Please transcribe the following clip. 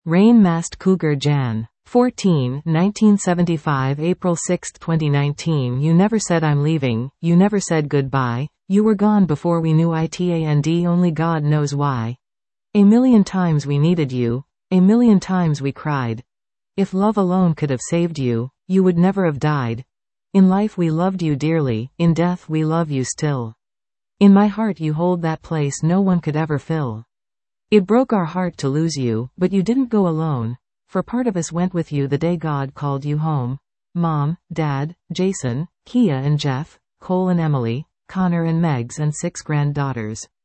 Rain-Masked Cougar Jan. 14, 1975 April 6, 2019 You never said I'm leaving, you never said goodbye, you were gone before we knew it and only God knows why. A million times we needed you, a million times we cried. If love alone could have saved you, you would never have died. In life we loved you dearly, in death we love you still. In my heart you hold that place no one could ever fill. It broke our heart to lose you, but you didn't go alone, for part of us went with you the day God called you home. Mom, Dad, Jason, Kia and Jeff, Cole and Emily, Connor and Megs and 6 granddaughters.